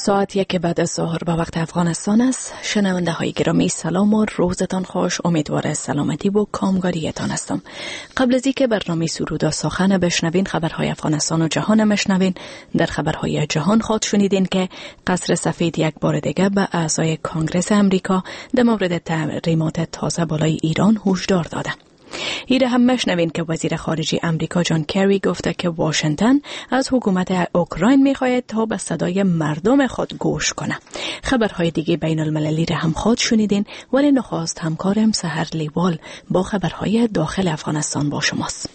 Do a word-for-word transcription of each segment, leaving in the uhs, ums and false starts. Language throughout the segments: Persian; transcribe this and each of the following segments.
ساعت یک بعد از ظهر به وقت افغانستان است. شنونده های گرامی سلام و روزتان خوش. امیدوار سلامتی و کامگاریتان هستم. قبل از اینکه برنامه سرودا سخن بشنوین، خبرهای افغانستان و جهان مشنوین. در خبرهای جهان خود شنیدین که قصر سفید یک بار دیگه به اعضای کانگرس امریکا در مورد تحریمات تازه بالای ایران هشدار داده. ایره هم مشنوین که وزیر خارجه امریکا جان کری گفته که واشنگتن از حکومت اوکراین میخواهد تا به صدای مردم خود گوش کنه. خبرهای دیگه بین المللی را هم خود شنیدین، ولی نخواست همکارم سحر لیوال با خبرهای داخل افغانستان با شماست.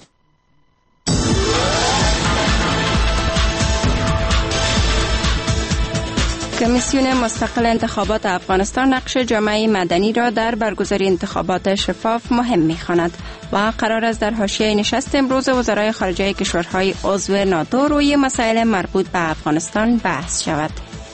کمیسیون مستقل انتخابات افغانستان نقش جامعه مدنی را در برگزاری انتخابات شفاف مهم می‌خواند و قرار است در حاشیه نشست امروز وزرای خارجه کشورهای عضو ناتو روی مسائل مربوط به افغانستان بحث شود.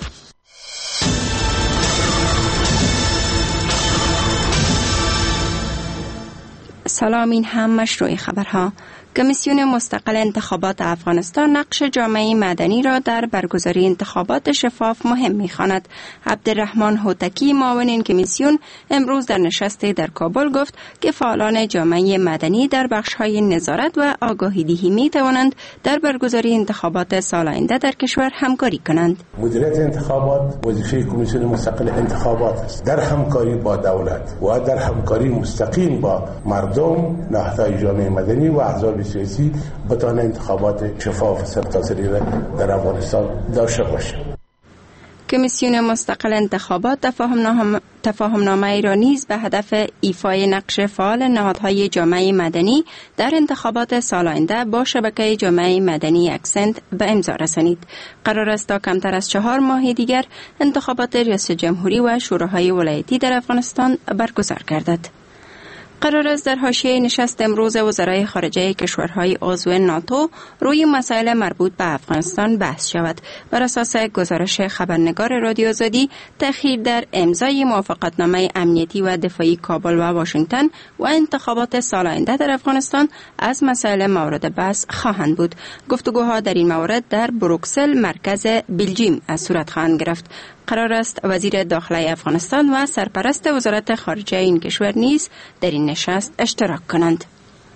سلام، این هم مشروع خبرها. کمیسیون مستقل انتخابات افغانستان نقش جامعه مدنی را در برگزاری انتخابات شفاف مهم می‌خواند. عبدالرحمن هوتکی معاون این کمیسیون امروز در نشستی در کابل گفت که فعالان جامعه مدنی در بخش‌های نظارت و آگاهی دهی می‌توانند در برگزاری انتخابات سال آینده در کشور همکاری کنند. مدیریت انتخابات وظیفه کمیسیون مستقل انتخابات است، در همکاری با دولت و در همکاری مستقیم با مردم، نهادهای جامعه مدنی و احزاب سیاسی بتوان انتخابات شفاف و سرتاسری را در افغانستان داشته باشد. کمیسیون مستقل انتخابات تفاهم تفاهمنامه ای را نیز به هدف ایفای نقش فعال نهادهای جامعه مدنی در انتخابات سال آینده با شبکه جامعه مدنی اکسنت به امضا رسانید. قرار است تا کمتر از چهار ماه دیگر انتخابات ریاست جمهوری و شوراهای ولایتی در افغانستان برگزار گردد. قرار است در حاشیه نشست امروز وزرای خارجه کشورهای عضو ناتو روی مسائل مربوط به افغانستان بحث شود. بر اساس گزارش خبرنگار رادیو آزادی، تأخیر در امضای موافقتنامه امنیتی و دفاعی کابل و واشنگتن و انتخابات سال آینده در افغانستان از مسائل مورد بحث خواهند بود. گفتگوها در این مورد در بروکسل مرکز بلژیم از صورت خواهند گرفت. قرار است وزیر داخلی افغانستان و سرپرست وزارت خارجه این کشور نیز در این نشست اشتراک کنند.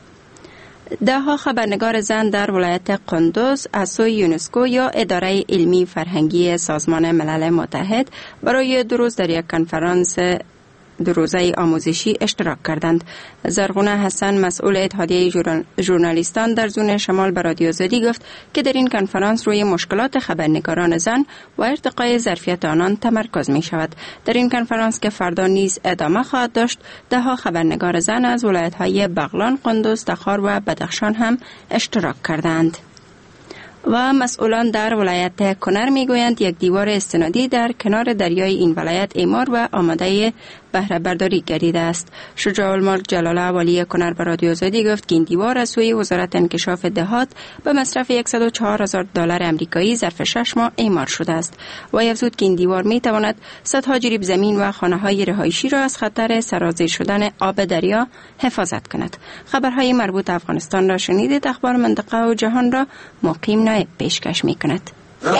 ده ها خبرنگار زن در ولایت قندوز از سوی یونسکو یا اداره علمی فرهنگی سازمان ملل متحد برای دو روز در یک کنفرانس دو روزه آموزشی اشتراک کردند. زرغونه حسن مسئول اتحادیه ژورنالیستان در زون شمال به رادیو آزادی گفت که در این کنفرانس روی مشکلات خبرنگاران زن و ارتقای ظرفیت آنان تمرکز می شود. در این کنفرانس که فردا نیز ادامه خواهد داشت، ده ها خبرنگار زن از ولایت‌های بغلان، قندوز، تخار و بدخشان هم اشتراک کردند. و مسئولان در ولایت کنر میگویند یک دیوار استنادی در کنار دریای این ولایت اعمار و آماده بهره برداری گردیده است. شجاع الملک جلاله والی کنر به رادیو آزادی گفت که این دیوار از سوی وزارت انکشاف دهات به مصرف صد و چهار هزار دلار امریکایی ظرف شش ماه اعمار شده است و افزود که این دیوار می تواند صدها جریب زمین و خانه‌های رهایشی را از خطر سرازیر شدن آب دریا حفاظت کند. خبرهای مربوط افغانستان را شنیدید. اخبار منطقه و جهان را مقیم نایب پیشکش می کند.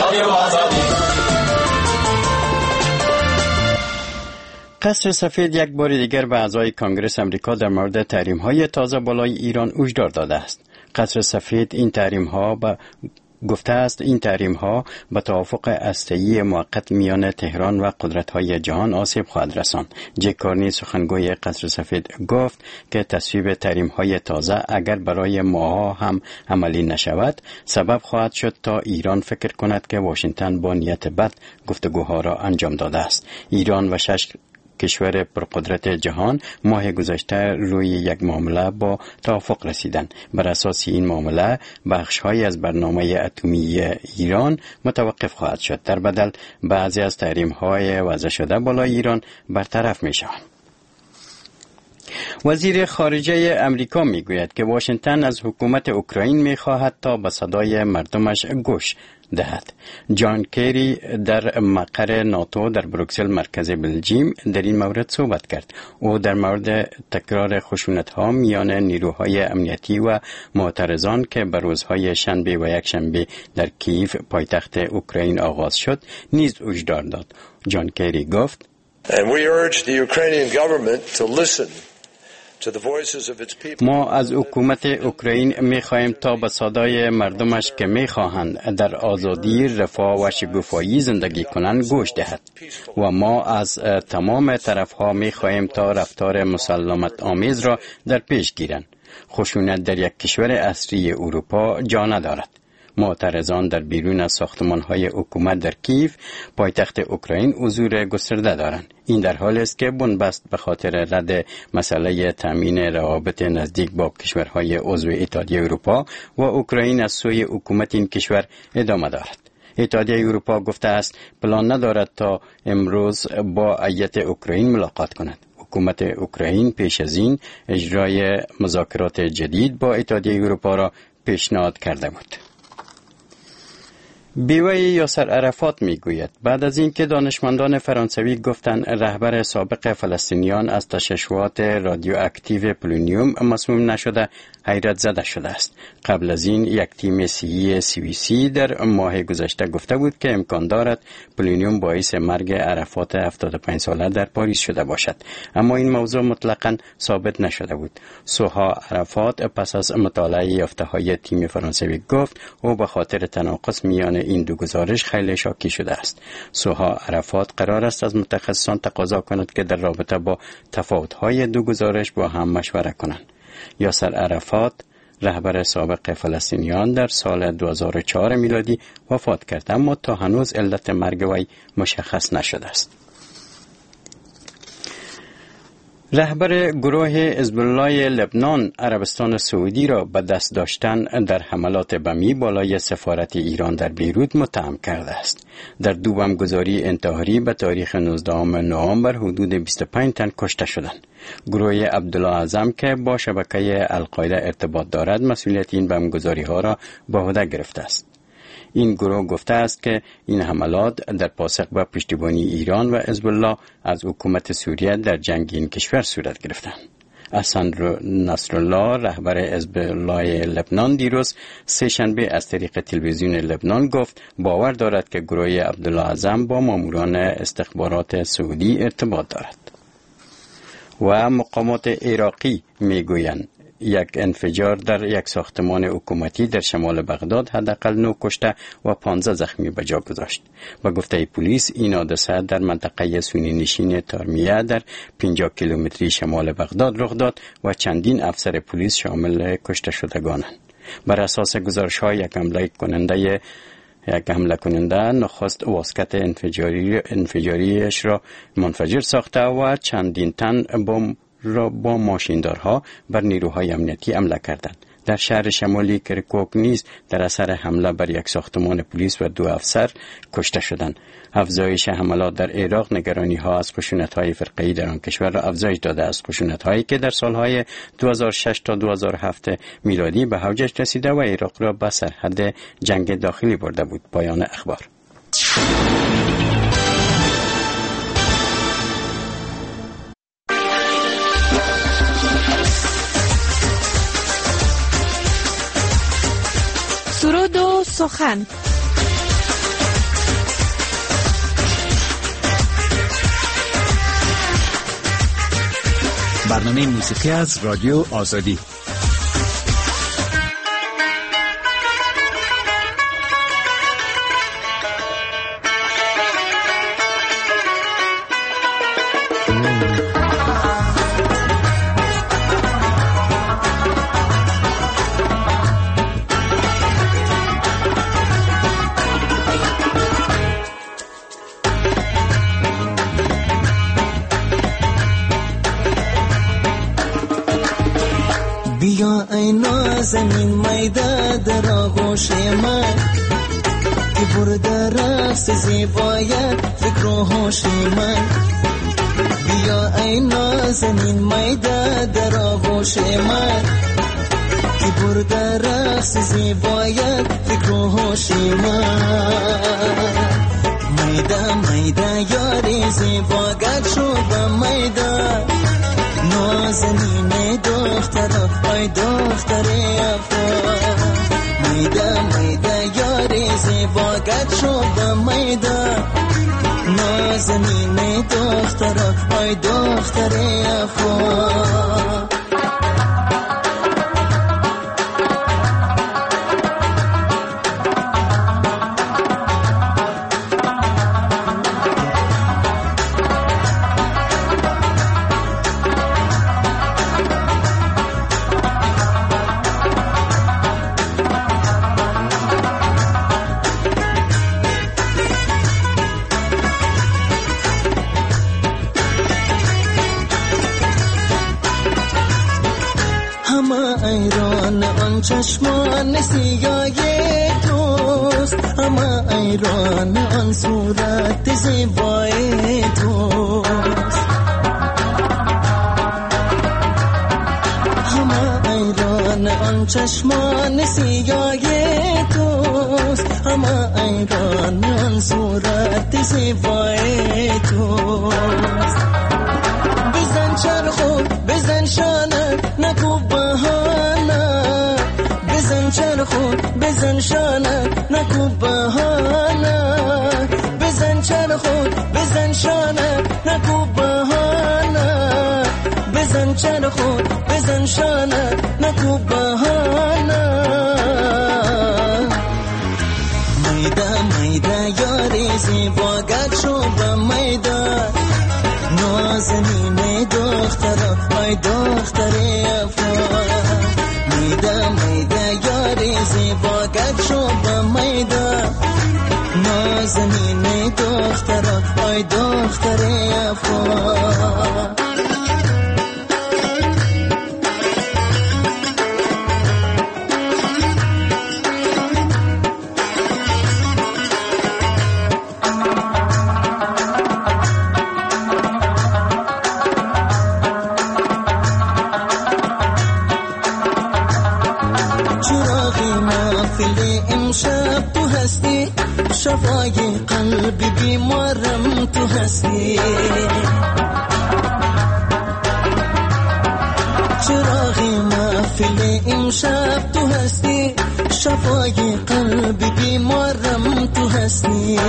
قصر سفید یک بار دیگر به اعضای کانگرس امریکا در مورد تحریم‌های تازه بالای ایران هشدار داده است. قصر سفید این تحریم‌ها به گفته است این تحریم‌ها به توافق هسته‌ای موقت میان تهران و قدرت‌های جهان آسیب خواهد رساند. جک کارنی سخنگوی قصر سفید گفت که تصویب تحریم‌های تازه اگر برای ماها هم عملی نشود، سبب خواهد شد تا ایران فکر کند که واشنگتن با نیت بد گفتگوها را انجام داده است. ایران و شش کشور پرقدرت جهان ماه گذشته روی یک معامله با توافق رسیدند. بر اساس این معامله بخش‌هایی از برنامه اتمی ایران متوقف خواهد شد. در بدل بعضی از تحریم‌های وضع شده بالای ایران برطرف می‌شوند. وزیر خارجه امریکا میگوید که واشنگتن از حکومت اوکراین میخواهد تا به صدای مردمش گوش دهد. جان کری در مقر ناتو در بروکسل مرکز بلژیم در این مورد صحبت کرد. او در مورد تکرار خشونت‌ها میان نیروهای امنیتی و معترضان که به روزهای شنبه و یکشنبه در کیف پایتخت اوکراین آغاز شد نیز هشدار داد. جان کری گفت: And we urge the Ukrainian government to listen. ما از حکومت اوکراین می‌خواهیم تا به صدای مردمش که می‌خواهند در آزادی، رفاه و شکوفایی زندگی کنند گوش دهد و ما از تمام طرف‌ها می‌خواهیم تا رفتار مسالمت آمیز را در پیش گیرند. خشونت در یک کشور اصلی اروپا جا ندارد. معترضان در بیرون از ساختمان‌های حکومت در کیف پایتخت اوکراین حضور گسترده دارند. این در حالی است که بنبست به خاطر رد مسئله تامین روابط نزدیک با کشورهای عضو اتحادیه اروپا و اوکراین از سوی حکومت این کشور ادامه دارد. اتحادیه اروپا گفته است پلان ندارد تا امروز با هیئت اوکراین ملاقات کند. حکومت اوکراین پیش از این اجرای مذاکرات جدید با اتحادیه اروپا را پیشنهاد کرده بود. بیوه یاسر عرفات میگوید بعد از اینکه دانشمندان فرانسوی گفتند رهبر سابق فلسطینیان از تشعشعات رادیواکتیو پولونیوم مسموم نشده، حیرت زده شده است. قبل از این یک تیم صحی سوئیسی در ماه گذشته گفته بود که امکان دارد پولونیوم باعث مرگ عرفات هفتاد و پنج ساله در پاریس شده باشد، اما این موضوع مطلقاً ثابت نشده بود. سوها عرفات پس از مطالعه یافته‌های تیم فرانسوی گفت او به خاطر تناقض میان این دو گزارش خیلی شاکی شده است. سوها عرفات قرار است از متخصصان تقاضا کند که در رابطه با تفاوت‌های دو گزارش با هم مشوره کنند. یاسر عرفات رهبر سابق فلسطینیان در سال دو هزار و چهار میلادی وفات کرد، اما تا هنوز علت مرگ وی مشخص نشده است. رهبر گروه حزب الله لبنان عربستان سعودی را به دست داشتن در حملات بمی بالای سفارت ایران در بیروت متهم کرده است. در دو بمبگذاری انتحاری به تاریخ نوزدهم نوامبر حدود بیست و پنج تن کشته شدند. گروه عبدالله اعظم که با شبکه القاعده ارتباط دارد مسئولیت این بمبگذاری ها را به عهده گرفته است. این گروه گفته است که این حملات در پاسخ به پشتیبانی ایران و حزب الله از حکومت سوریه در جنگ این کشور صورت گرفتند. حسن نصرالله رهبر حزب الله لبنان دیروز سه شنبه از طریق تلویزیون لبنان گفت باور دارد که گروه عبدالله اعظم با ماموران استخبارات سعودی ارتباط دارد. و مقامات عراقی میگویند یک انفجار در یک ساختمان حکومتی در شمال بغداد حداقل نه کشته و پانزده زخمی به جا گذاشت. به گفته پلیس این حادثه در منطقه سنی نشین تارمیه در پنجاه کیلومتری شمال بغداد رخ داد و چندین افسر پلیس شامل کشته شدگانند. بر اساس گزارش‌های یک حمله کننده یک حمله کننده نخست واسکت انفجاری انفجاریش را منفجر ساخته و چندین تن بمب را با ماشیندارها بر نیروهای امنیتی حمله کردند. در شهر شمالی کرکوک نیز در اثر حمله بر یک ساختمان پلیس و دو افسر کشته شدند. افزایش حملات در عراق نگرانی ها از خشونت‌های فرقه‌ای در آن کشور را افزایش داده است. خشونت‌هایی که در سالهای دو هزار و شش تا دو هزار و هفت میلادی به اوجش رسیده و عراق را به سرحد جنگ داخلی برده بود. پایان اخبار. سرود و سخن. برنامه موسیقی از رادیو آزادی. بیا ای نازنین میده در آغوش من که برده رقص زیبایت فکر و هوش من. بیا ای نازنین میده در آغوش من که برده رقص زیبایت فکر و هوش من میده میده یاری زیباگت شده میده نازنین دختر ای دختر افغان میده میده یاری زیباگت شده میده نازنین دختر ای دختر افغان چشمان سیاه توست همه ایران آن صورت زیبای توست همه ایران آن چشمان سیاه توست همه ایران آن صورت زیبای توست بزن چرخو بزن شانه نکو بهانه بزن چرخو بزن شانه نکو بهانه بزن چرخو بزن شانه نکو بهانه بزن چرخو بزن شانه نکو بهانه میده میده یاری زیباگت شده میده نازنین دختر ای دختر افغان میده میده یاری زیباگت شده میده نازنین دختر ای دختر افغان امشب تو هستی شفای قلبی بیمارم تو هستی چراغی محفل امشب تو هستی شفای قلبی بیمارم تو هستی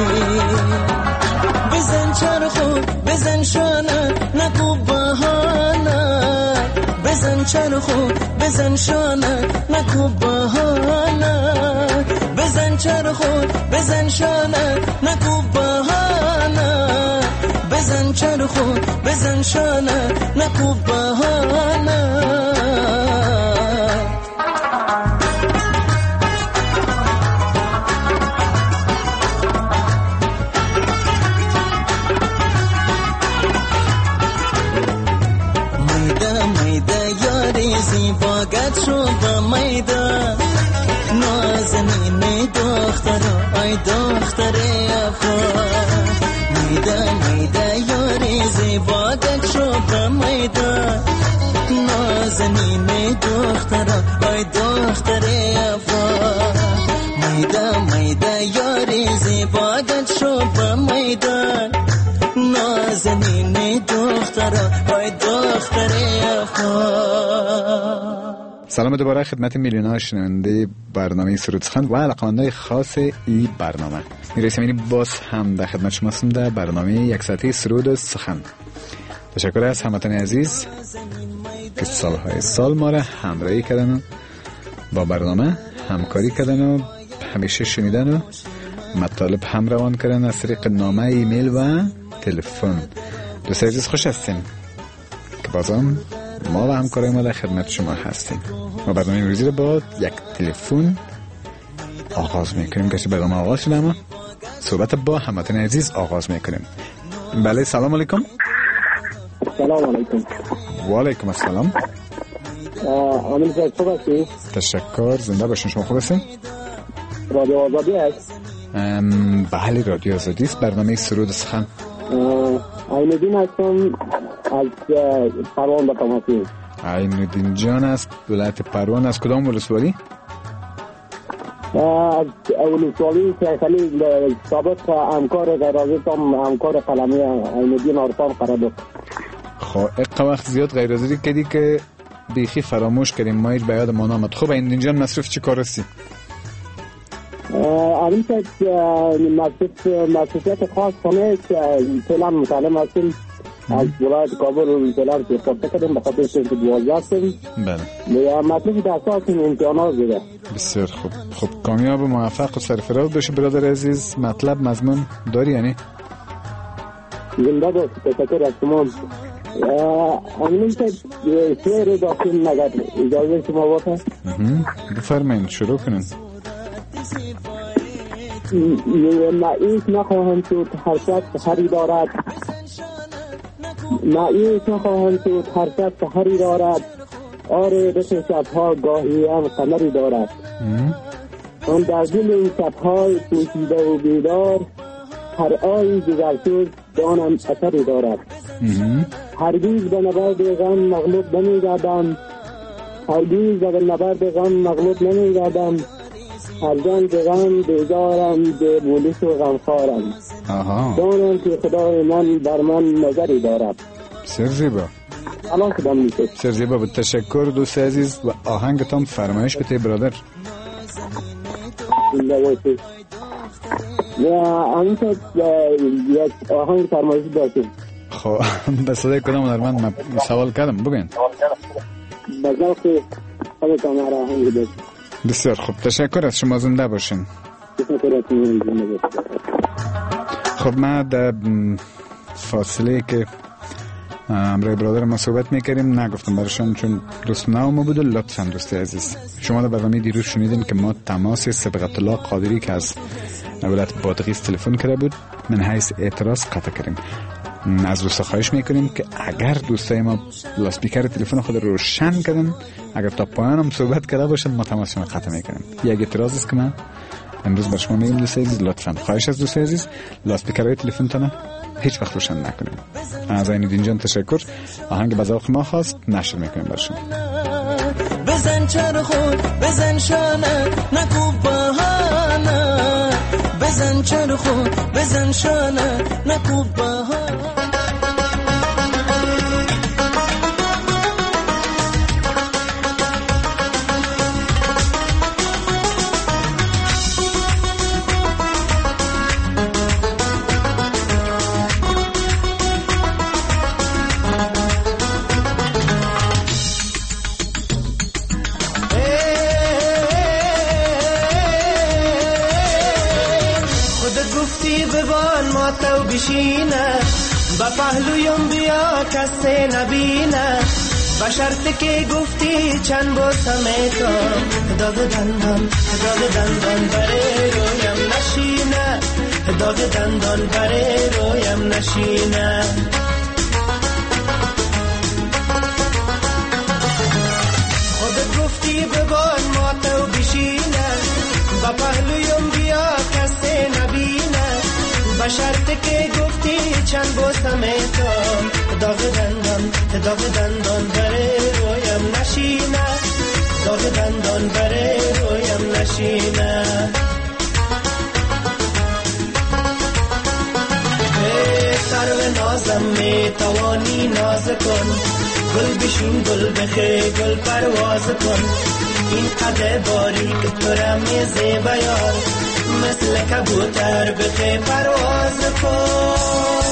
بزن چرخو بزن شانه نکو بهانه بزن چرخو بزن شانه نکو بهانه بزن چرخو بزن شانه نکو بهانه بزن چرخو بزن شانه نکو بهانه میده میده یاری زیباگت شده میده نازنین دختر ای دختر افغان میده میده یاری زیباگت شده میده نازنین دختر ای دختر افغان میده میده یاری زیباگت شده میده نازنین دختر ای دختر افغان. سلام دوباره خدمت میلیون‌ها شنونده برنامه سرود سخن و علاقه‌مندان خاص این برنامه. میرسیم این باز هم در خدمت شما هستم در برنامه یک ساعته سرود سخن. تشکر از هموطنان عزیز که سالهای سال ما را همراهی کردن و با برنامه همکاری کردن و همیشه شنیدن و مطالب هم روان کردن از طریق نامه ایمیل و تلفن. دوست عزیز خوش هستیم که بازم ما و همکارای ما در خدمت شما هستیم. ما برنامه امروزی رو با یک تلفن آغاز میکنیم که برنامه آغاز شده اما صحبت با هموطن عزیز آغاز میکنیم. بله سلام علیکم. سلام علیکم. و علیکم السلام. آمین صاحب خوب هستی؟ تشکر. زنده باشین. شما خوب هستین؟ رادیو آزادی هست؟ بله رادیو آزادی است. برنامه سرود سخن. آیندین هستم از پروان به تماسی. عینالدین جان از ولایت پروان، از کدام ولسوالی؟ از ولسوالی سیخلی سابق همکار غیرازی تام همکار قلمی عینالدین عرفان قرار. خب اقا وقت زیاد غیرازی کردی که بیخی فراموش کردیم، ما هیچ بیاد ما نامد. خب عینالدین جان مصروف چی کار هستی؟ این که مصروفیت خاص کنه که فعلا متعلم هستیم از ولایت کابل و فعلا سپورته کردیم به خاطر که دوازده هستیم. بله مطلوب در اساس امتحانات دیده. بسیار خوب. خب کامیاب و موفق و سرفراز باشی برادر عزیز. مطلب مضمون داری یعنی؟ زنده باش. تشکر از شما. امین که شعر داشتیم مگر اجازه شما باشه؟ بفرمایید شروع کنین. معیش نخواهم شد هر شخص هری دارد، معیش نخواهم شد هر شخص هری دارد، آره به شبها گاهی هم قمری دارد، آن در دل این شبهای پوشیده و بیدار، هر آیی گذر شد دانم اثری دارد، هرگیز به نبرد غم مغلوب نمی‌گردم، هرگیز به نبرد غم مغلوب نمی‌گردم، هر جنگ غم بیدارم به بولیس و غمخوارم، دانم که خدای من بر من نظری دارد. بسیار زیبا. الان کدام میشه؟ بسیار زیبا. با تشکر دوست عزیز و آهنگتان فرمایش بده برادر. لوازم. یا آنچه یک آهنگ فرمایش داشتیم. خب به صدای کدام هنرمند سوال کردم بگین. بذار که همه کامرا آهنگ داشتیم. بسیار خوب. تشکر از شما. زنده باشین. تشکر از شما. زنده باشین. خب ما در فاصله که امروی برادر ما صحبت میکردیم نگفتم برشان چون دوست نو ما بود. لطفا دوستی عزیز شما در برنامه دیروز شنیدین که ما تماس سبقت الله قادری که از ولایت بادغیس تلفن کرده بود من حیث اعتراض قطع کردیم. از دوستا خواهش میکنیم که اگر دوستای ما لاسپیکر تلفن خود رو روشن کردن، اگر تا پایان هم صحبت کرده باشن ما تماسشون قطع میکنیم. یک اعتراض است که من امروز بر شما میگم دوست عزیز، لطفا خواهش از دوست عزیز لاسپیکرهای تلفن تانه هیچ وقت روشن نکنیم. از عینالدین جان تشکر. آهنگ به ذوق ما خواست نشر میکنیم برشون. بزن چرخون بزن شانه نکوب بهانه، بزن چرخون بزن شانه نکوب بهانه. تو بشینه با پهلویم بیا کسی نبینه، با شرط که گفتی چند بوسم تو داغ دندان داغ دندان بره رویم نشینه، داغ دندان بره رویم نشینه. خودت گفتی ببان ما تو بشینه با پهلویم بیا کسی نبینه، با شرط که گفتی چند بوسم تو داغ دندان داغ دندان بره رویم نشینه، داغ دندان بره رویم نشینه. سرو نازم می توانی ناز کن، گل بشین گل بخی گل پرواز کن، این قد باریک تو را میزه بیار، مثل کبوتر بخی پرواز کن.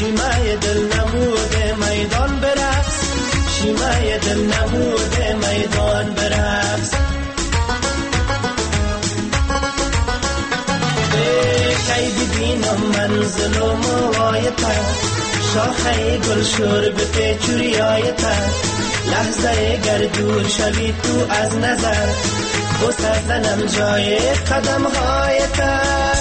شیمای دل نموده میدان برقص، شیمای دل نموده میدان برقص. کی ببینم منزل و موایتا، شاخه گل شرب پیچوری آیتا، لحظه گر دور شوی تو از نظر، بسر زنم جای قدم هایتا.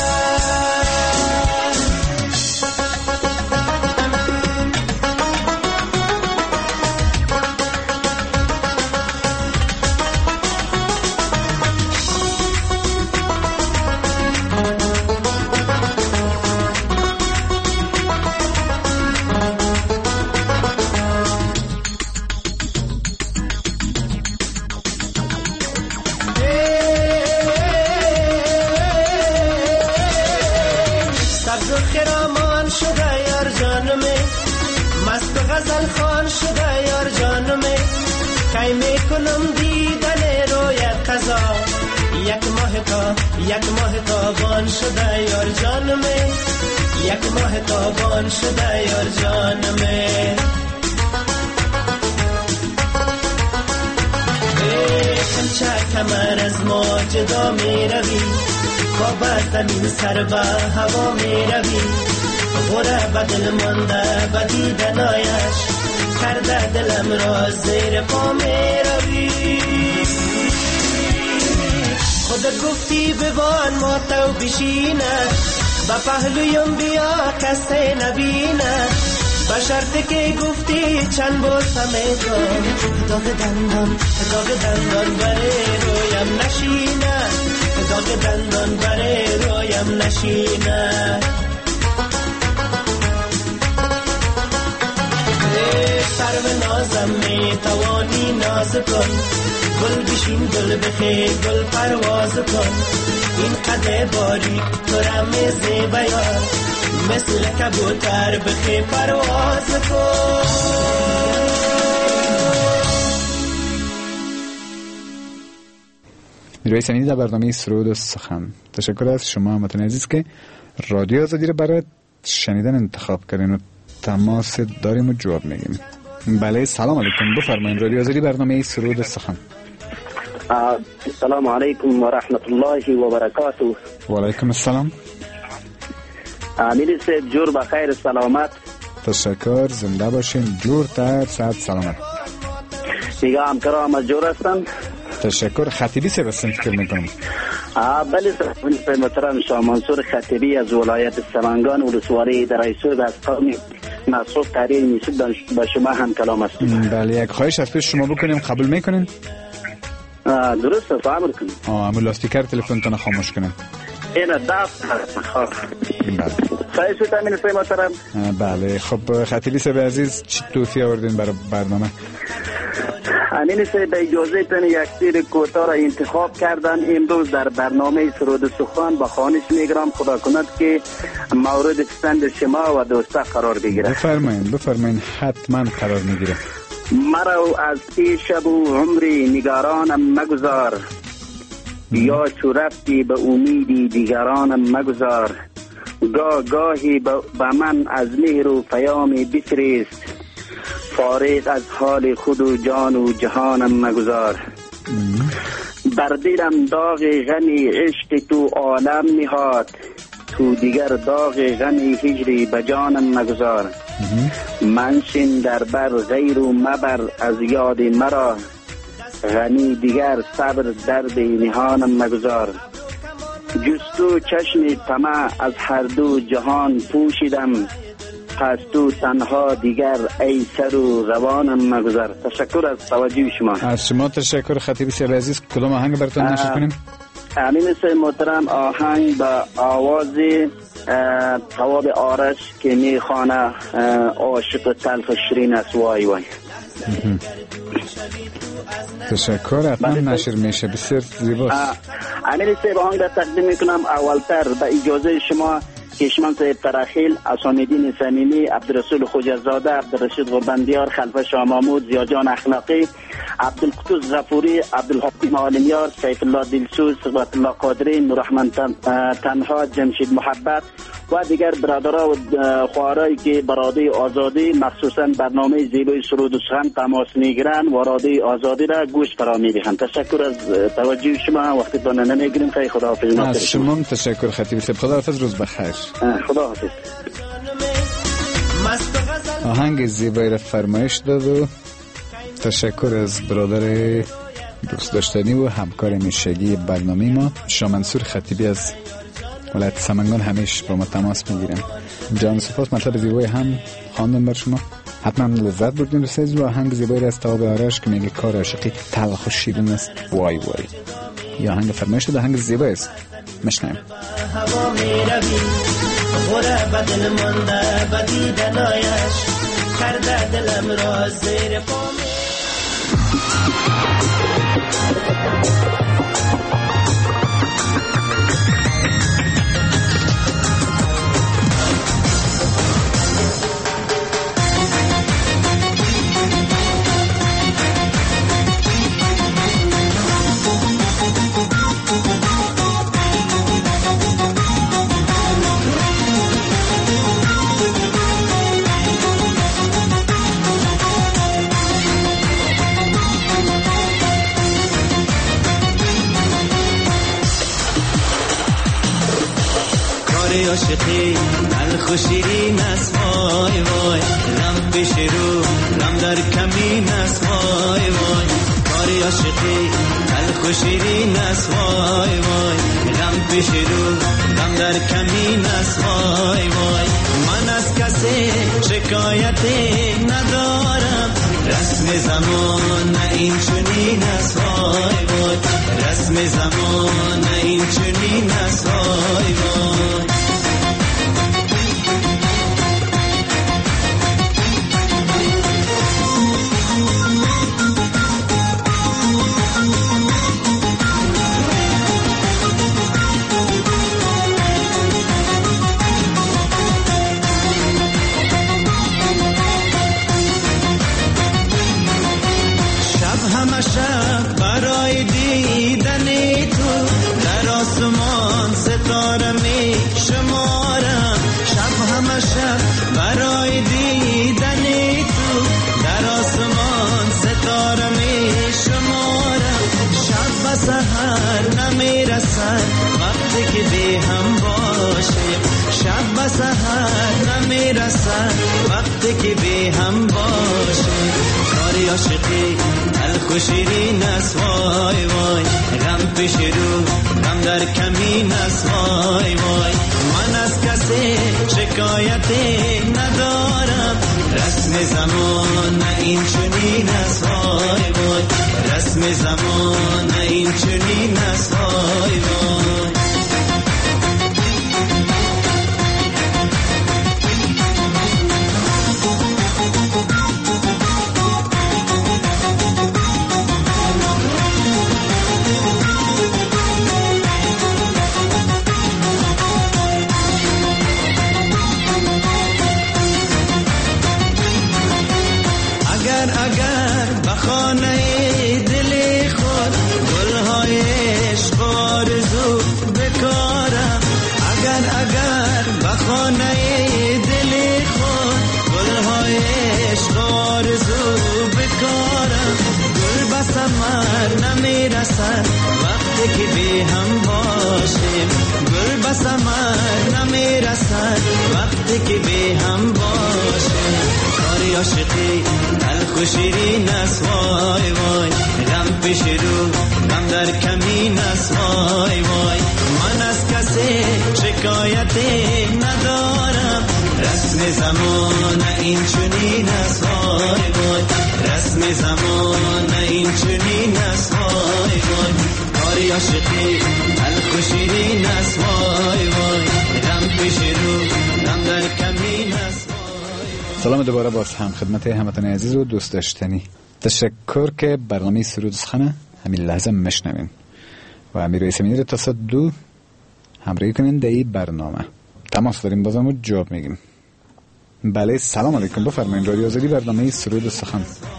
غزل خان شده یار جانمه، کی میکنم دیدن روی قضا، یک ماه تا یک ماه تابان شده یار جانمه، یک ماه تابان شده یار جانمه. کنچه کمر از ما جدا می روی، خواب از زمین سر به هوا می روی، غره بدل مانده بدیدن آیش، کرده دلم را زیر پا می روی. خودت گفتی ببان ما تو بشینه، با پهلویم بیا کسی نبینه، با شرطی که گفتی چند بوسه میدم، داغ دندان داغ دندان بره رویم نشینه، داغ دندان بره رویم نشینه. سرو نازم می توانی ناز کن، گل بشین گل بخیر گل پرواز کن، این قد باری تو رم زیبایان، مثل کبوتر بخیر پرواز کن. میرویس امینی در برنامه سرود و سخن. تشکر از شما هموطنان عزیز که رادیو آزادی رو برای شنیدن انتخاب کردین و تماس داریم و جواب میگیم. بله سلام علیکم، بفرمایید. رادیو آزادی برنامه سرود و سخن. السلام علیکم و رحمت الله و برکاته. و علیکم السلام. امیر صاحب جور بخیر سلامت. تشکر، زنده باشین، جور تر صحت سلامت. دیگه همکارم از جور هستن. تشکر. خطیبی سے بسن فکر میکنم. بله سر محترم شاه منصور خطیبی از ولایت سمنگان ولسوالی در ایسود از قوم مصروف تحریر میسود با شما هم کلام هستیم. بله یک خواهش از پیش شما بکنیم، قبول میکنین؟ درست است، امر کنیم. آه امو لاستیکر تلفنتون خاموش کنین. اینا دفت خواهد. بله خواهش تامین سر محترم. بله خب خطیبی صاحب عزیز چی توصیه آوردین برای برنامه؟ امین صاحب اجازه تن یک سیر کوتاه را انتخاب کردن امروز در برنامه سرود و سخن. با خواهش میگرام خدا کند که مورد پسند شما و دوستا قرار بگیره. بفرمایین بفرمایین، حتما قرار میگیره. مرا از پیش و عمری نگارانم مگذار، یا چو رفتی به امیدی دیگرانم مگذار، گاه گاهی به من از مهر و پیام بفرست، فارغ از حال خود و جان و جهانم مگذار. بر دلم داغ غم عشق تو عالم نهاد، تو دیگر داغ غم هجری به جانم مگذار. منشین در بر غیر و مبر از یاد مرا، غنی دیگر صبر درد نهانم مگذار. جستو چشم طمع از هر دو جهان پوشیدم، پس تو تنها دیگر ای سر و روانم مگذار. تشکر از توجه شما. از شما تشکر خطیب صاحب عزیز. کدام آهنگ براتون نشر کنیم؟ امین صاحب محترم آهنگ با آواز تواب آرش که میخوانه عاشق تلخ شیرین است وای وای. تشکر، حتما نشر میشه، بسیار زیباست. امیر صاحب آهنگ را تقدیم میکنم. اولتر به اجازه شما کشمن صاحب ترخیل، اسامالدین صمیمی، عبدالرسول خوجزاده، عبدالرشید قربندیار، خلفه شاه محمود، زیاجان اخلاقی، عبدالقدوس غفوری، عبدالحکیم عالمیار، سیف الله دلسوز، ثبات الله قادری، نوررحمن تنها، جمشید محبت و دیگر برادرها و خواهرایی که بر رادیو آزادی مخصوصا برنامه زیبای سرود و سخن تماس میگیرند و رادیو آزادی را گوش فرا میدهند. تشکر از توجه شما، وقتتان نمیگیریم. خیلی خداحافظ. از شما تشکر خطیب صاحب. خداحافظ، روز بخیر. خداحافظ. آهنگ زیبایی را فرمایش داد و تشکر از برادر دوست داشتنی و همکار همیشگی برنامه ما شاه منصور خطیبی از ولایت سمنگان همیشه با ما تماس میگیرن. جان سپاس. مطلب زیبایی هم خواندم بر شما، حتما لذت بردین. رسید و آهنگ زیبایی از تاب آرش که میگه کار عاشقی تلخ و شیرین است، وای وای. یا آهنگ فرمایش داد، آهنگ زیبایی است، میشنویم. هوا میروی غربت دل مانده بدیدن آیش کرده دلم را زیر پا. عاشقی تلخ و شیرین است، وای وای. غم پیش رو غم در کمین است، وای وای. کار عاشقی تلخ و شیرین است، وای وای. غم پیش رو غم در کمین است، وای وای. من از کسی شکایتی ندارم، رسم زمان نه این چنین است، وای وای. رسم زمان نه این چنین است، وای وای. شب برای دیدن تو در آسمان ستاره می شمارم. شب همه شب برای دیدن تو در آسمان ستاره می شمارم. شب و سحر نمیرسن وقتی که بی هم باشیم. شب و سحر نمیرسن وقتی که بی هم باشیم. کاری عاشقی تلخ و شیرین است، وای وای. غم پیش رو غم در کمین است، وای وای. من از کسی شکایتی ندارم، رسم زمان نه این چنین است، وای وای. رسم زمان نه این چنین است، وای وای. وقتی که بی هم باشیم. گل به ثمر نمیرسن وقتی که بی هم باشیم. کاری عاشقی تلخ و شیرین است، وای وای. غم پیش رو غم در کمین است، وای وای. من از کسی شکایتی ندارم، رسم زمان این چنین است، وای وای. رسم زمان این چنین است، وای وای. کاری عاشقی تلخ و شیرین است، وای وای. غم پیش رو غم در کمین است. سلام دوباره باز هم خدمت هموطن عزیز و دوست داشتنی. تشکر که برنامه سرود سخن همین لحظه میشنوین و امیر اسمینی رو تا ساعت دو همراهی کنین در این برنامه. تماس داریم بازم و جواب میگیم. بله، سلام علیکم، بفرمایید. رادیو آزادی، برنامه سرود سخن.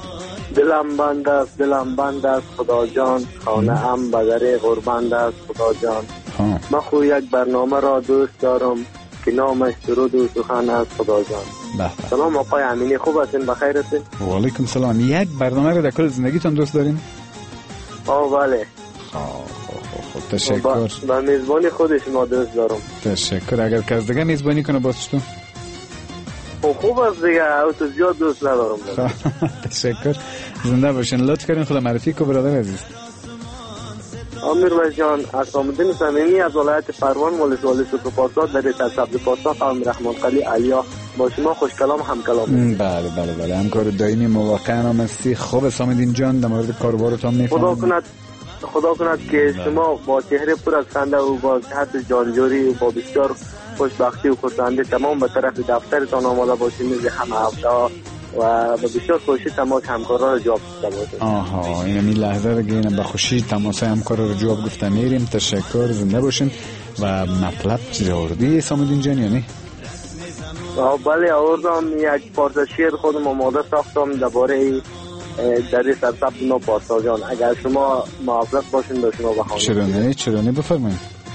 دلم بند است دلم بند است خدا جان، خانه ام بدر غربند است خدا جان. من خو یک برنامه را دوست دارم که نامش درود و سخن است خدا جان. سلام آقای امینی، خوب هستین؟ بخیر هستین؟ و علیکم سلام. یک برنامه رو در کل زندگیتون دوست دارین؟ آه بله. خب تشکر. با میزبانی خود شما دوست دارم. تشکر. اگر کس دیگه میزبانی کنه باز تو؟ خوب است دیگه، او تو زیاد دوست ندارم. تشکر. زنده باشین. لطف کردین خدا معرفی کو برادر عزیز. امیر وای جان، اسلام‌الدین صمیمی از ولایت پروان ولسوالی سوپرپارسا در سبز پارسا قوم رحمان قلی علیا با شما خوش کلام هم کلام. بله بله بله، همکار دائمی موقع نام هستی. خوب اسلام‌الدین جان، در مورد کاروبارتون میفهمم. خدا کند خدا کند که شما با چهره پر از خنده و با صحت جانجوری و با بسیار خوشبختی و خرسندی تمام به طرف دفترتان آماده باشید. مثل همه هفته و به بسیار خوشی تماس همکارا رو جواب گفته باشید. آها، این می لحظه رو گینم به خوشی تماس همکارا رو جواب گفته میریم. تشکر، زنده باشین. و مطلب چیزی آوردی اسلام‌الدین جان یعنی؟ بله آوردم، یک پارچه شعر خودم آماده ساختم درباره در سرسبز نو پارسا جان. اگر شما موافق باشین به شما بخوانم. چرا نه؟ چرا نه؟ بفرمایید.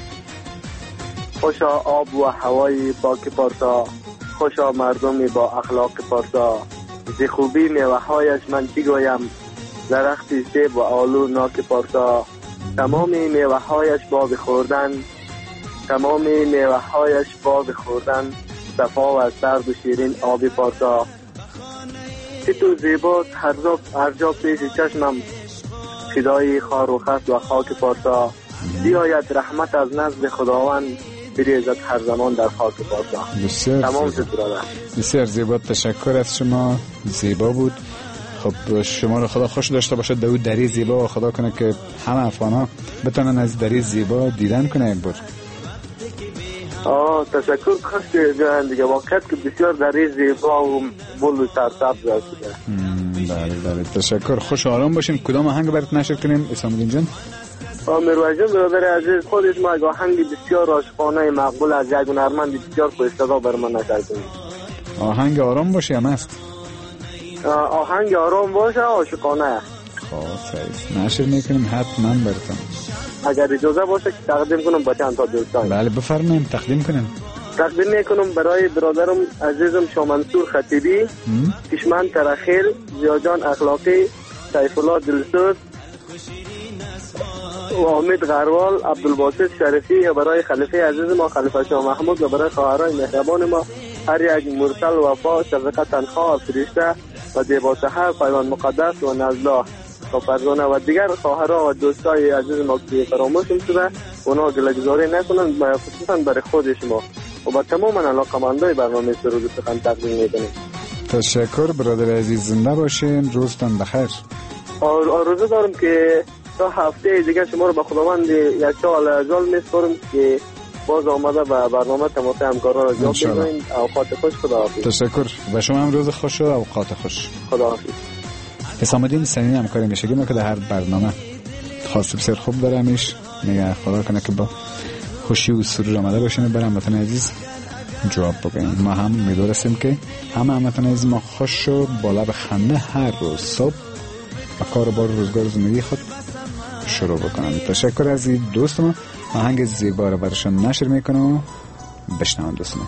خوشا آب و هوای پاک پارسا، خوشا مردمی با اخلاق پارسا، ز خوبی میوه‌هایش من چی گویم، درختی سیب و آلو ناک پارسا، تمامی میوه‌هایش با بخوردن، تمامی میوه‌هایش با بخوردن، صفا و سرد و شیرین آب پارسا. چی تو زیباست هر جا هر جا پیش چشمم، فدای خار و خس و خاک پارسا، بیاید رحمت از نزد خداوند، بریزد هر زمان در خاک پارسا. بسیار تمام زیبا. شد. بسیار زیبا، تشکر از شما، زیبا بود. خب شما رو خدا خوش داشته باشه در دری زیبا و خدا کنه که همه افغان‌ها بتونن از دری زیبا دیدن کنه یک بار. آه تشکر خواست جان دیگه، واقعا که بسیار دری زیبا و بلند و سرسبز است. بله بله تشکر. خوش و آرام باشین. کدام آهنگ برات نشر کنیم اسلام‌الدین جان؟ امیر وای جان برادر عزیز، خودش ما آهنگ بسیار عاشقانه مقبول از یک هنرمند بسیار خوش‌صدا بر من نشر کنید. آهنگ آرام باشه یا مست؟ آهنگ آرام باشه عاشقانه. خب صحیح، نشر میکنیم حتما براتون. اگر اجازه باشه که تقدیم کنم با چند تا دوستان. بله بفرمایید تقدیم کنیم. تقدیم میکنم برای برادرم عزیزم شامنصور خطیبی، کشمن ترخیل، زیاجان اخلاقی، سیف الله دلسوز و امید غروال، عبدالباسط شریفی، یا برای خلیفه عزیز ما خلیفه شاه محمود و برای خواهرای مهربان ما هر یک مرسل وفا، شفقت تنخواه، فرشته و دیبا سحر، پیوان مقدس و نزلا و فرزانه و دیگر خواهرها و دوستای عزیز ما که فراموش شده اونا دلگذاری نکنند، خصوصا برای خود شما و با تمام علاقه‌مندای برنامه سرود سخن تقدیم میکنیم. تشکر برادر عزیز، زنده باشین، روزتان بخیر. آرزو دارم که تا هفته دیگه شما رو به خداوند یک سال ازال میسپارم که باز آمده به برنامه تماس همکارا را جواب بدهید. اوقات خوش، خداحافظ. تشکر و شما هم روز خوش و اوقات خوش. خداحافظ. اسلام‌الدین صمیمی همکاری میشه که در هر برنامه خاص بسیار خوب داره همیش میگه خدا کنه که با خوشی و سرور آمده باشین برای هموطن عزیز جواب بگیم. ما هم میدونستیم که همه هموطن عزیز ما خوش و بالا به خنده هر روز صبح و کار بار روزگار زندگی خود شروع بکنن. تشکر از این دوست ما. آهنگ زیبا رو برشان نشر میکنم و بشنوان دوست ما.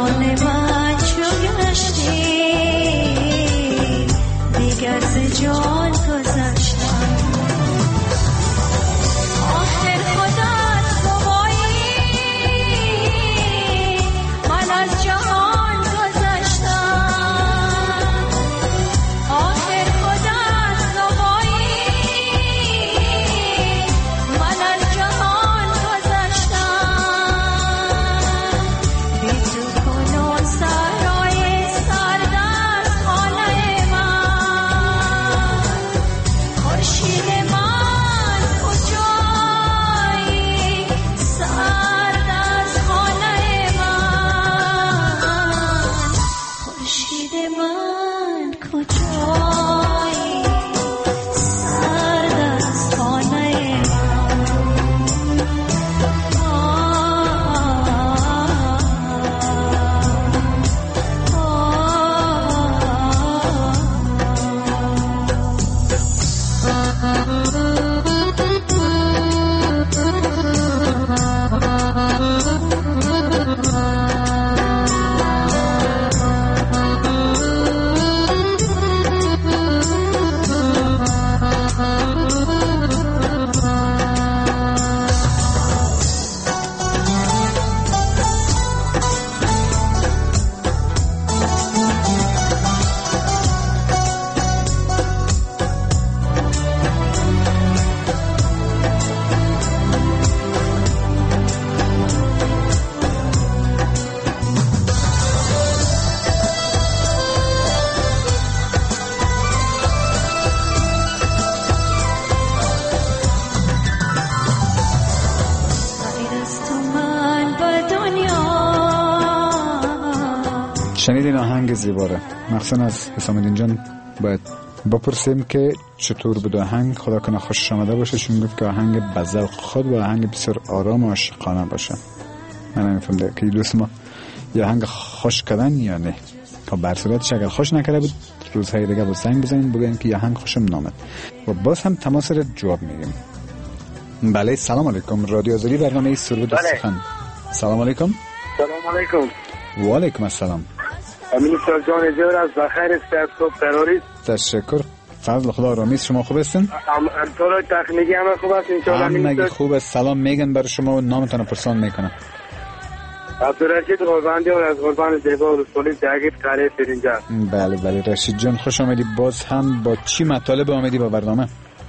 شنیدین آهنگ زیباره. مخصوصا از حسام الدین جان باید بپرسیم که چطور بود آهنگ. خدا کنه خوشش آمده باشه، چون گفت که آهنگ بذوق خود و آهنگ بسیار آرام و عاشقانه باشه. من نمیفهمم که دوست ما یا آهنگ خوش کردن یا نه. خب بر صورتش اگر خوش نکرده بود روزهای دیگه با زنگ بزنین بگین که آهنگ خوشم نامد و باز هم تماس را جواب میگیم. بله سلام علیکم. رادیو آزادی برنامه سرود سخن. سلام علیکم. سلام علیکم. و علیکم السلام. امین سرجان جور از بخیر است. خوب قراری؟ تشکر. فضل خدا آرامیز. شما خوب هستین؟ انطور تکنیکی همه خوب است ان شاء الله. همه خوب است. سلام میگن برای شما و نامتون رو پرسان میکنم. عبدالرشید قربان دیور از قربان زیبا و رسولی تحقیق قره فرینجا. بله بله رشید جان خوش آمدی. باز هم با چی مطالب آمدی با برنامه؟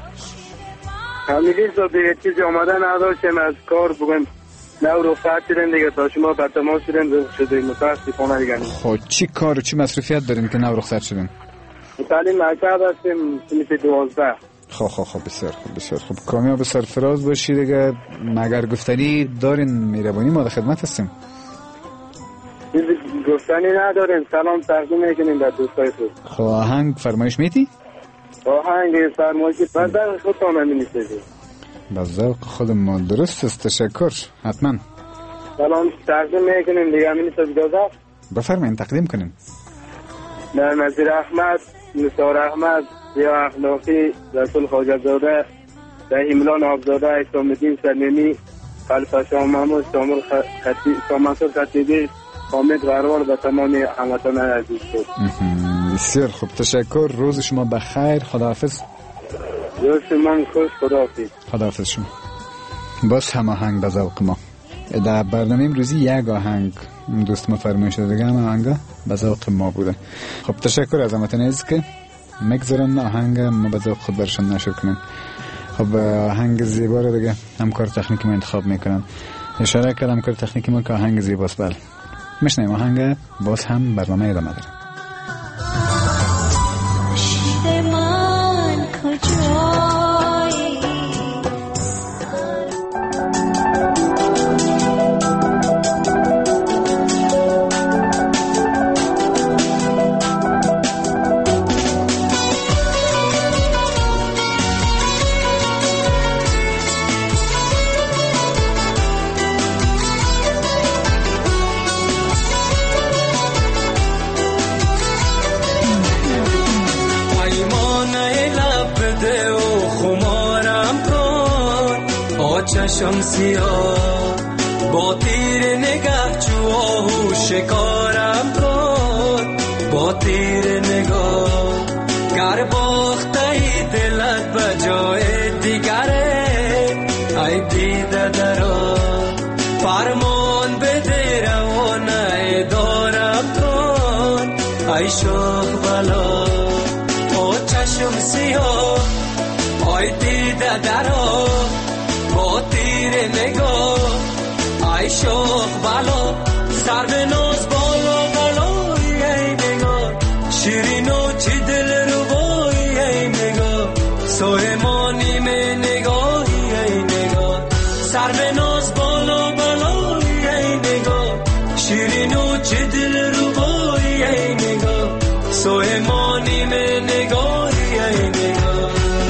همیدین تو به چیزی آمده نداشتیم از کار بگم نو رفت شدیم دیگه تا شما به تماس شدیم رخ شدیم متاسفانه دیگه. خب چی کار و چی مسئولیت دارین که نو رخصت شدیم؟ تعلیم مکتب هستیم سنف دوازده. خب خب خب بسیار خوب بسیار خوب. کامیاب سرفراز باشی دیگه. مگر گفتنی دارین میربانی ما در خدمت هستیم. گفتنی نداریم. سلام تقدیم میکنیم به دوستای خود. خب آهنگ فرمایش میتی؟ آهنگ فرمایشی بذار خودتان می‌نویسید. بذار خود ما درست است. تشکر. حتما. سلام تقدیم میکنیم دیگه می‌نویسید اجازه؟ بفرمایید تقدیم کنیم. نه نظیر احمد، نثار احمد، یا اخلاقی، رسول خواجه زاده، رحیم‌الله نابزاده، اسلام الدین سلیمی، خلیفه شاه محمود، سامر خطیبی، سامنصور خطیبی، حامد غروال و تمام هموطنان عزیز بود. بسیار خوب تشکر. روز شما بخیر. خداحافظ. روز من خوش. خداحافظ. خداحافظ شما. باز هم آهنگ به ذوق ما. در برنامه امروزی یک آهنگ دوست ما فرمایش داده دیگه هم آهنگ به ذوق ما بوده. خب تشکر از همتون عزیز که مگذارن آهنگ ما به ذوق خود برشان نشر کنن. خب آهنگ زیبا رو دیگه همکار تکنیکی ما انتخاب میکنن. اشاره کردم همکار تکنیکی ما که آهنگ زیباست. بله میشنیم آهنگ. باز هم برنامه ادامه داره. چشم سیاه با تیر نگه چو آهو شکار با تیر نگاه گر باخته دلت بجای دیگره ای دیده درا فرمان بده روانه دارم کن ای شوق بلا او چشم سیاه ای دیده درا با تیر نگاه ای شوق بلا سر به ناز بالا بالا ای نگاه شیرین و چی دل رو بایی ای نگاه سویمانی می نگاهی ای نگاه سر به ناز بالا بالا ای نگاه شیرین و چی دل رو بایی ای نگاه سویمانی می نگاهی ای نگاه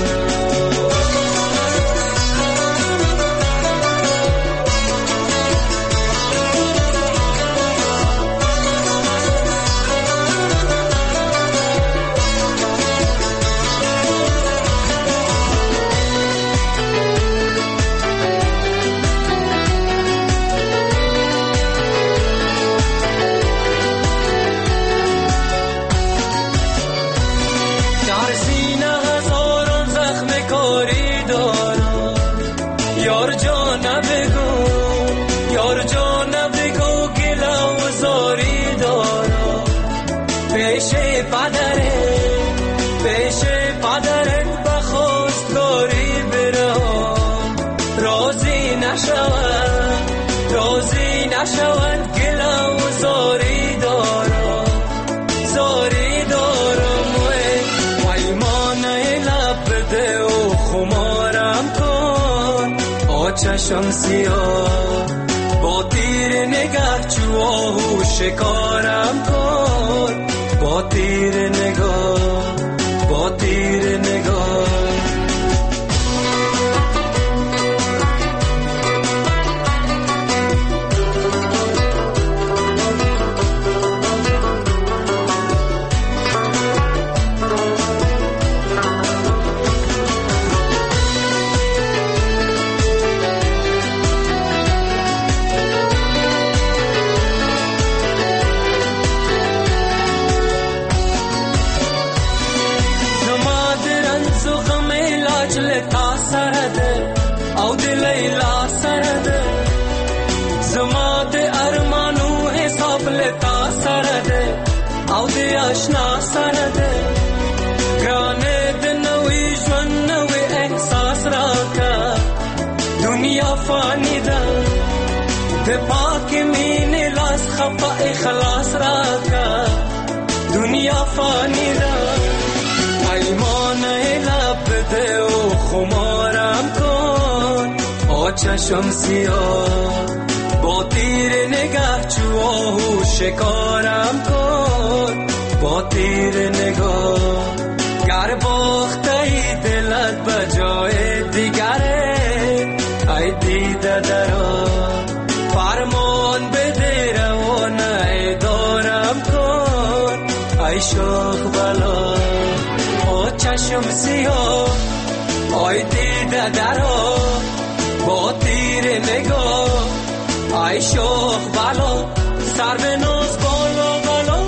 روزی نشوند گلا و زاری دارم زاری دارم ویمانه لب بده و خمارم کن آ چشم سیاه با تیر نگه چواه و شکارم کن با تیر نگاه با تیر نگاه آشنا سرده گرانه دنوی جوان نوی احساس را که دنیا فانی ده ده پاک مین لاس خفا اخلاص را که دنیا فانی ده ایمان لب ده و خمارم کن آ چشم سیاه با تیر نگه چواه و شکارم کن با تیر نگاه گر باخته دلت بجای دیگره ای دیده درا فرمان بده روانه دارم کن ای شوق بلا او چشم سیاه ای دیده درا با تیر نگاه ای شوق بلا سر به ناز بالا بالا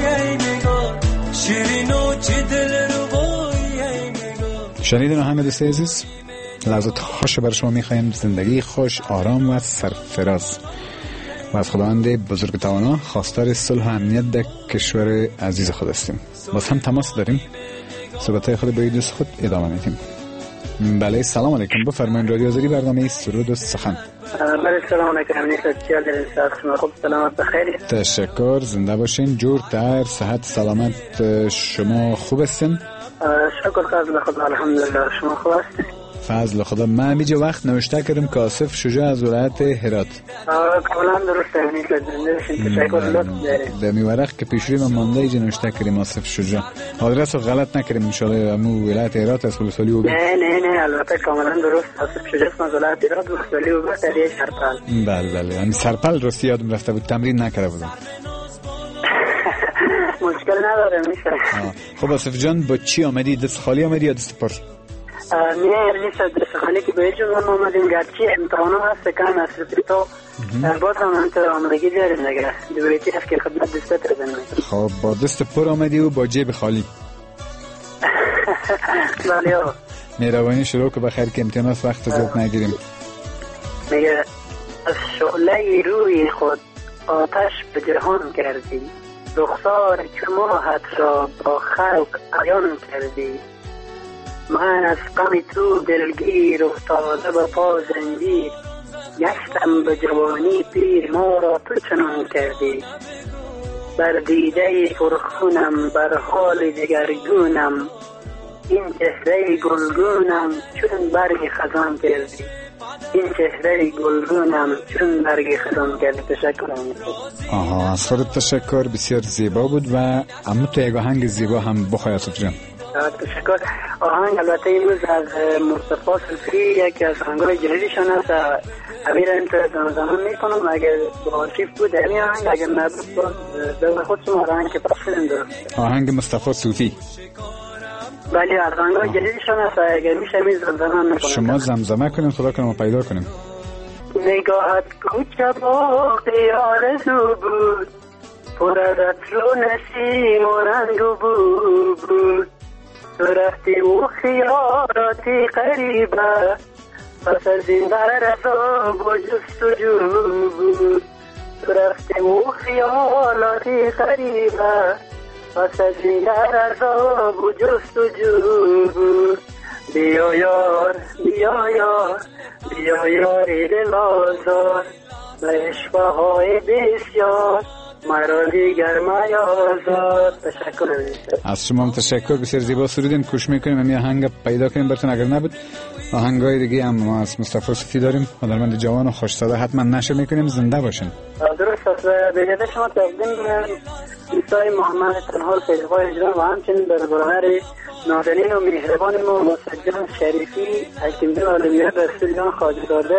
شنیدین همه دوستای عزیز لحظات خوش بر شما میخوایم زندگی خوش آرام و سرفراز و از خداوند بزرگ توانا خواستار صلح و امنیت در کشور عزیز خود هستیم. باز هم تماس داریم صحبتهای خود با دوست خود ادامه میدیم. بله سلام علیکم بفرمایید رادیو آزادی برنامه سرود و سخن. بله سلام علیکم نیست در ساعت خوب سلامت بخیر. تشکر زنده باشین جور تر صحت سلامت شما خوب هستین؟ شکر فضل خدا الحمدلله شما خوب هستین؟ فضل خدا من همیجا وقت نوشته کردم که آصف شجاع از ولایت هرات کاملا درسته نیست زنده باشین تشکر لطف داریم در میورخ که پیشوری من مانده ایجا نوشته کردیم آصف شجاع آدرس رو غلط نکردیم انشاءالله امو ولایت هرات از خلصالی و نه نه نه البته کاملا درست آصف شجاع از ولایت هرات و خلصالی و بطریه سرپل بله بله همین سرپل راستی یادم رفته بود تمرین نکرده بودم مشکل نداره میشه. خب آصف جان با چی آمدی؟ دست خالی آمدی یا دست پر؟ میه لیست دستخانی که به جون ما آمدیم گرچه امتحانا هست کن اصل پیتا باز هم انتر آمدگی داریم نگه دوریتی هست که خدمت دستت رو بنویم. خب با دست پر آمدی و با جیب خالی. بله ها مهربانی شروع که بخیر که امتحانات وقت زیاد نگیریم. میگه از شعله روی خود آتش به جهان کردی، رخسار کماهت را با خلق عیان کردی. من از غم تو دلگیر افتاده به پا زنجیر، گشتم به جوانی پیر ما را تو چنان کردی. بر دیده پرخونم بر حال دگرگونم، این چهره گلگونم چون برگ خزان کردی. این چهره گلگونم چون برگ خزان کردی. تشکر. آها از خودت تشکر، بسیار زیبا بود و اما تو یک آهنگ زیبا هم بخوای آصف جان. تشکر. آهنگ البته امروز از مصطفی صوفی یکی از آهنگای جدیدشان است. امیر انتظار زمان میکنم اگر با آرشیف بود این آهنگ اگر نبود باز دور خود شما آهنگ که پس کنیم درست. آهنگ مصطفی صوفی. بله از آهنگای جدیدشان است اگر میشه می زمزمه میکنم. شما زمزمه کنیم خدا کنم و پیدا کنیم. نگاهت کوچه باقی آرزو بود، پر از عطر و نسیم و رنگ و بو بود. تو رفتی و خیالاتی قریبه، پس از این در عذاب و جستجو بود. تو رفتی و خیالاتی قریبه، پس از این در عذاب و جستجو بود. بیا یار بیا یار بیا یاری دل آزار، به عشقه های بسیار مرا دیگر میازار. تشکر. از شما هم تشکر، بسیار زیبا سرودین. کوشش میکنیم امی آهنگ پیدا کنیم براتون، اگر نبود آهنگای دیگه هم ما از مصطفی صوفی داریم. هنرمند جوان و خوش‌صدا حتما نشر میکنیم. زنده باشین. درست است. به یاد شما تقدیم می‌کنم عیسی محمد تنها پیشوای اجرام و همچنین در برابر نازنین و مهربان ما مسجد شریفی حکیم عالمیت رسول جان خواجه‌زاده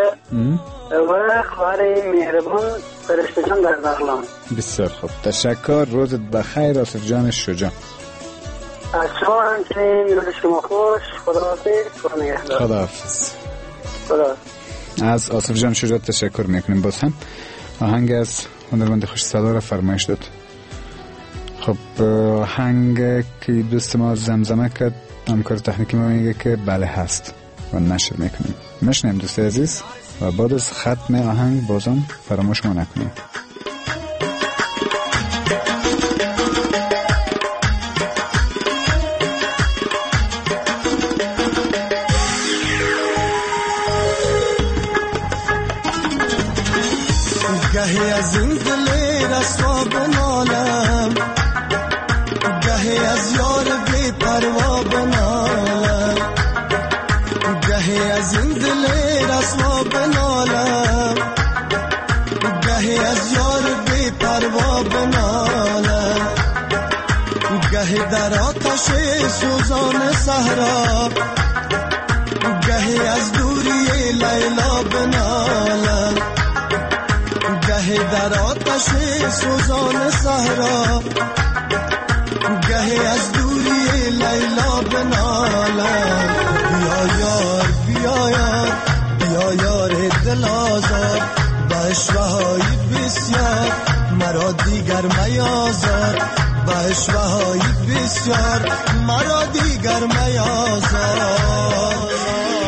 و خواهر مهربان فرشته جان در بغلان. بسیار خوب، تشکر. روزت بخیر آصف جان شجاع. از شما همچنین روز شما خوش. خداحافظ. خدا نگهدار. خداحافظ. خدا. از آصف جان شجاع تشکر میکنیم. باز هم آهنگ از هنرمند خوش صدا را فرمایش داد. خب آهنگ که دوست ما زمزمه کرد همکار تکنیکی ما میگه که بله هست و نشر میکنیم. میشنیم دوست عزیز و بعد از ختم آهنگ بازم فراموش ما نکنیم. گهی از این دل رسوا بنالم، گهی از یار بی پروا بنالم، گهی از این دل رسوا بنالم، گهی از یار بی پروا بنالم، گهی در آتش سوزان صحرا، گهی از دوری لیلا بنالم، گهی در آتش سوزان صحرا، گهی از دوری لیلا بنالم. بیا یار بیا یار بیا یار دل آزار، به عشوه‌های بسیار مرا دیگر میازار، به عشوه‌های بسیار مرا دیگر میازار.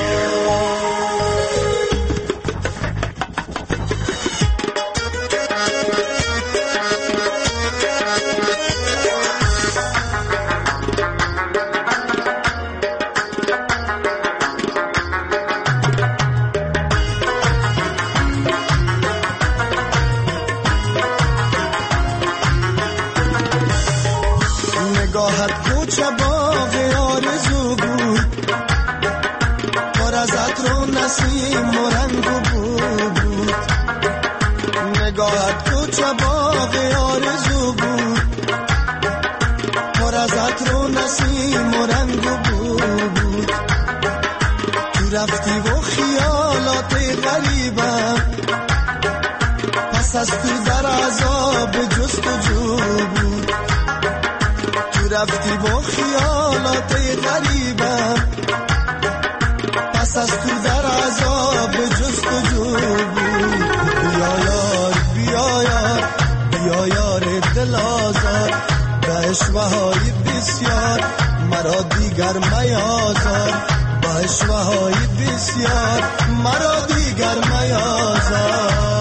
نگاهت کوچه باغ آرزو بود، پر از عطر و نسیم و رنگ و بو بود. نگاهت کوچه باغ آرزو بود، پر از عطر و نسیم و رنگ و بو بود. تو رفتی و خیالات غریبم، پس از تو در عذاب جستجو بود. رفتی با خیالات غریبم، آزار، به اشوه های بسیار مرا دیگر میازار، به اشوه های بسیار مرا دیگر میازار.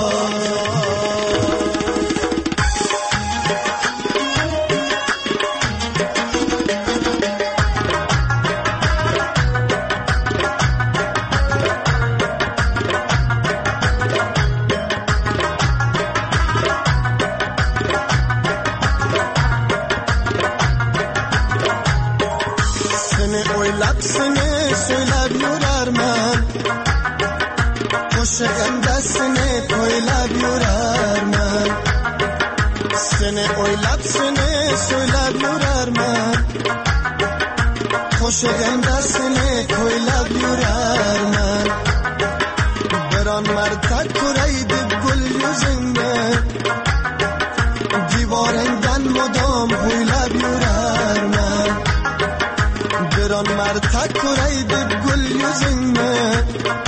خوشگم دستنه کوی لب یورر من بران مرتد کرید گل یوزنده دیوارندن مدام کوی لب یورر من بران مرتد کرید گل یوزنده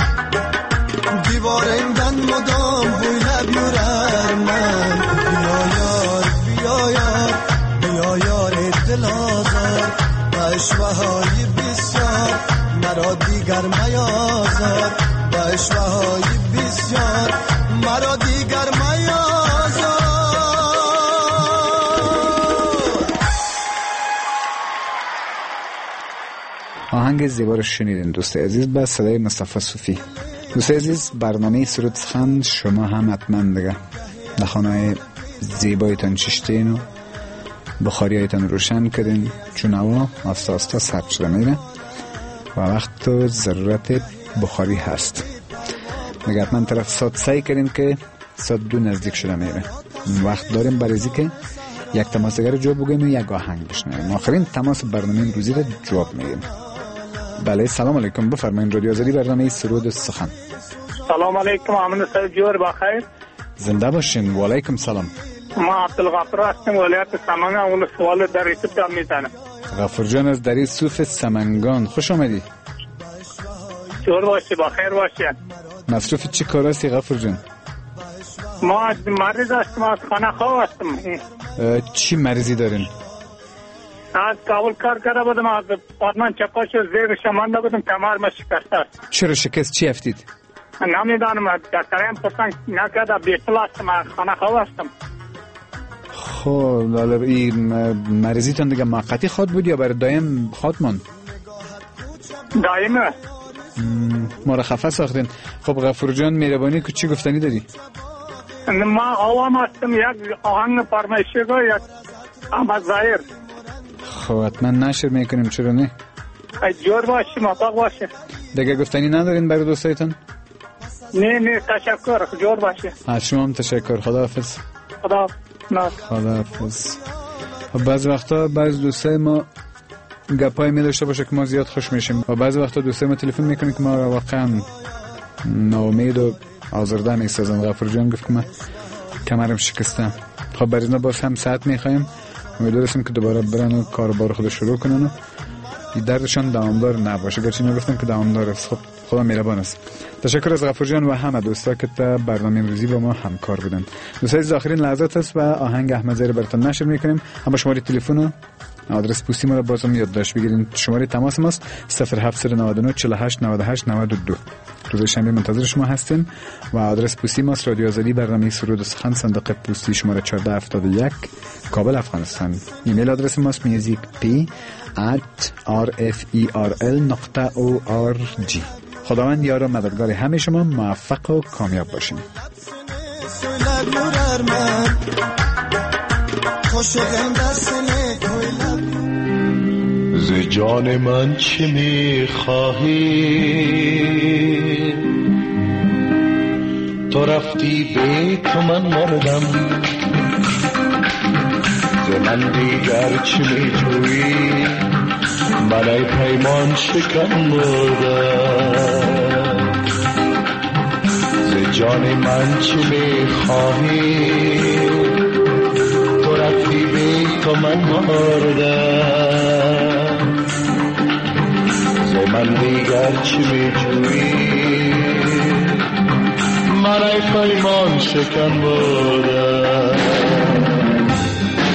دیوارندن مدام کوی لب یورر من. بیا یار بیا یار بیا یار دل آزار، اشوه های بسیار مرا دیگر میازار، به اشوه های بسیار مرا دیگر میازار. آهنگ زیبا رو شنیدین دوست عزیز با صدای مصطفی صوفی. دوست عزیز برنامه سرود سخن شما هم حتما دیگه نخانه زیبایتان چشتین و بخاری هایتان روشن کردین، چون هوا آستا آستا سرد شده میره و وقت تو ضرورت بخاری هست. دیگه حتما طرف ساعت سعی کردین که ساعت دو نزدیک شده میره. وقت داریم برای که یک تماسگر جواب بگیم و یک آهنگ بشنویم. آخرین تماس برنامه امروزی رو جواب میگیم. بله سلام علیکم، بفرمایید. رادیو آزادی برنامه سرود سخن. سلام علیکم، امن صاحب جور بخیر. زنده باشین. و علیکم سلام. ما عبدالغفور هستم، ولایت سمنگان. اون سوال در ریسیپت میزنم. غفور جان از دری صوف سمنگان، خوش آمدی. جور باشی، بخیر باشی. مصروف چی کار هستی غفور جان؟ ما مریض هستم، از خانه خواه هستم. چی مریضی دارین؟ از کابل کار کرده بودم، از پارتمان چپاش زیر شمانده بودم، کمر ما شکسته است. چرا شکست؟ چی افتید؟ نمیدانم، دکترم پسند نکرده، بیفل هستم، از خانه خواه هستم. خب لالا این مریضیتون دیگه موقتی خواد بود یا برای دایم خواد ماند؟ دایمه. ما را خفه ساختین. خب غفور جان مهربانی که چی گفتنی داری؟ ما آوام هستم، یک آهنگ فرمایشی گو، یک احمد ظاهر. خب حتما نشر میکنیم، چرا نه؟ جور باشی، موفق باشی. دیگه گفتنی ندارین برای دوستایتون؟ نه نه تشکر، جور باشی. از شما هم تشکر. خداحافظ. خداحافظ. خداحافظ. بعض وقتا بعض دوستای ما گپای می داشته باشه که ما زیاد خوش میشیم و بعض وقتا دوستای ما تلفن میکنه که ما واقعا ناامید و آزرده میسازن. غفور جان گفت که من کمرم شکستم. خب برای اینا باز هم ساعت میخوایم، امیدواریم که دوباره برن و کاربار خود شروع کنن و دردشان دوامدار نباشه، گرچه نگفتن که دوامدار است. خب خدا مهربان است. تشکر از غفور جان و همه دوستا که تا برنامه امروزی با ما همکار بودن. دوستای آخرین لحظات است و آهنگ احمد ظاهر براتون نشر میکنیم. اما شماره تلفن و آدرس پستی ما رو بازم یادداشت بگیرید. شماره تماس ماست صفر هفت نه نه چهل و هشت نود و هشت نود و دو. روز شنبه منتظر شما هستیم و آدرس پستی ماست رادیو آزادی برنامه سرود سخن، صندوق پستی شماره چهارده هفتاد و یک، کابل افغانستان. ایمیل آدرس ماست میوزیک پی ات آر اف ای آر ال نقطه او آر جی. خداوند یار و مددگار همه شما موفق و کامیاب باشین. ز جان من چه میخواهی؟ تو رفتی به تو من مردم، ز من دیگر چه میجویی؟ من ای پیمان شکن مردم. ز جان من چه میخواهی؟ تو رفتی به تو من مردم، ز من دیگر چه میجویی؟ من ای پیمان شکن مردم.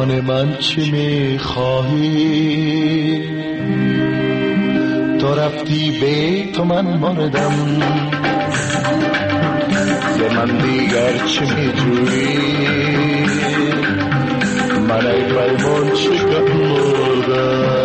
جان من چی میخواهی؟ تو رفتی به تو من مردم، ز من دیگر چی میجویی؟ من ای پیمان چکم مردم.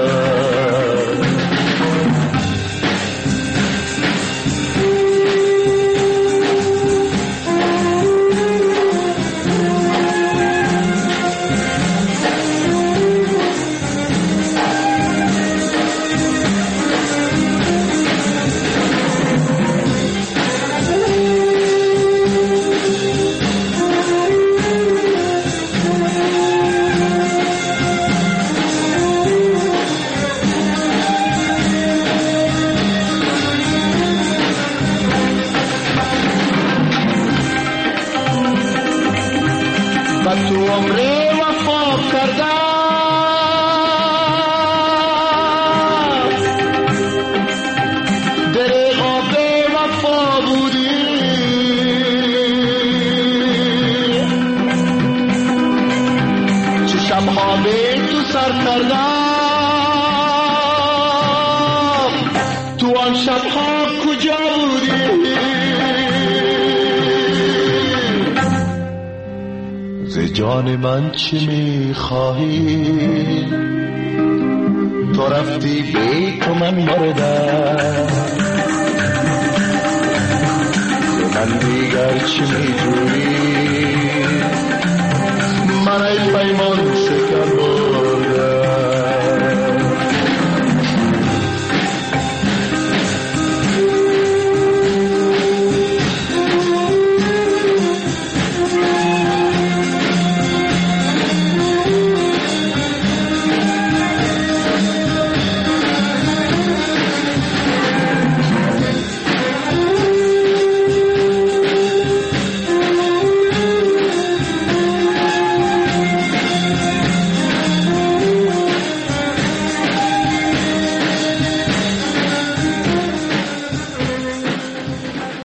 تو آن شبها کجا بودی؟ ز جان من چی میخواهی؟ تو رفتی به تو من مردم، من دیگر چی میجویی؟ من ای پیمان